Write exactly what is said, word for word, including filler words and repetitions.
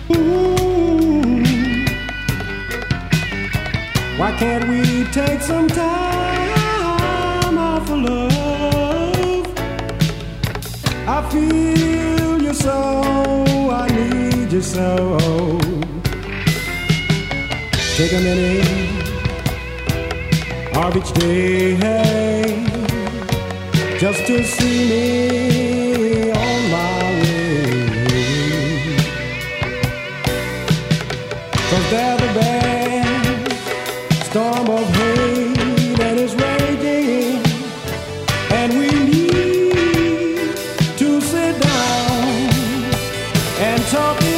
Why can't we take some time off for love? I feel you so, I need you so. Take a minute of each day, hey, just to see me on my way. 'Cause there's a bad storm of hate that is raging, and we need to sit down and talk.